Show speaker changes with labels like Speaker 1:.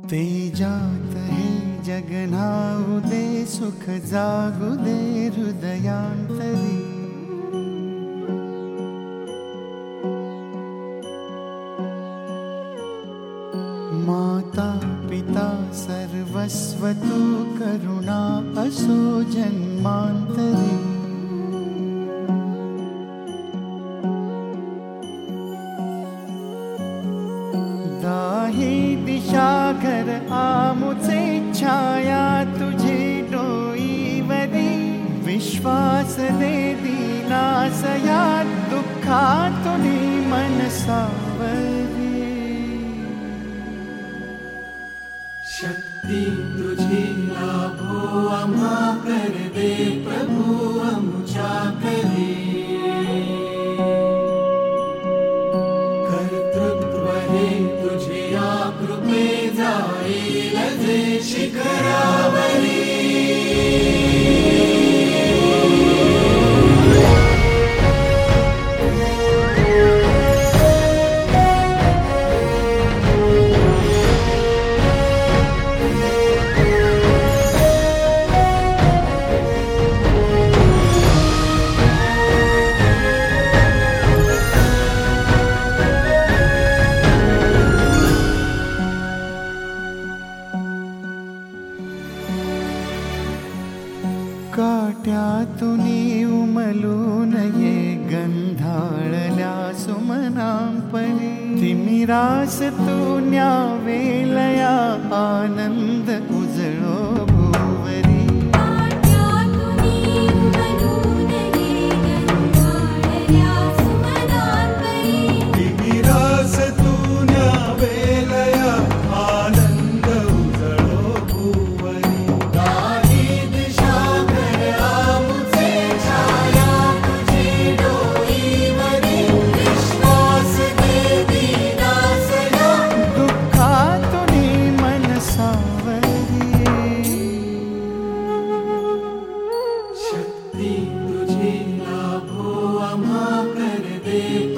Speaker 1: तेजात हे जगन्हाऊ दे सुख जागू दे हृदयांतरी। माता पिता सर्वस्व तू करुणा असो जन्मांतरी। दाही दिशा घर आमुचे छाया तुझे डोईवरी। विश्वास दे दीनासया दुःखातुनी मन सावरी।
Speaker 2: शक्ती तुझी लाभो आम्हा कर दे प्रभु आमच्या करी। कर्तृत्व हे तुझ्या कृपे जाईल जे शिखरावरी।
Speaker 1: काट्यातुनी उमलून ये गंधाळल्या सुमनांपरी। तिमिरास तू न्यावेलया आनंद उजळो भुवरी।
Speaker 2: तिमिरास तू न्यावेलया आनंद उजळो भुवरी। शक्ती तुझी लाभो आम्हा कर दे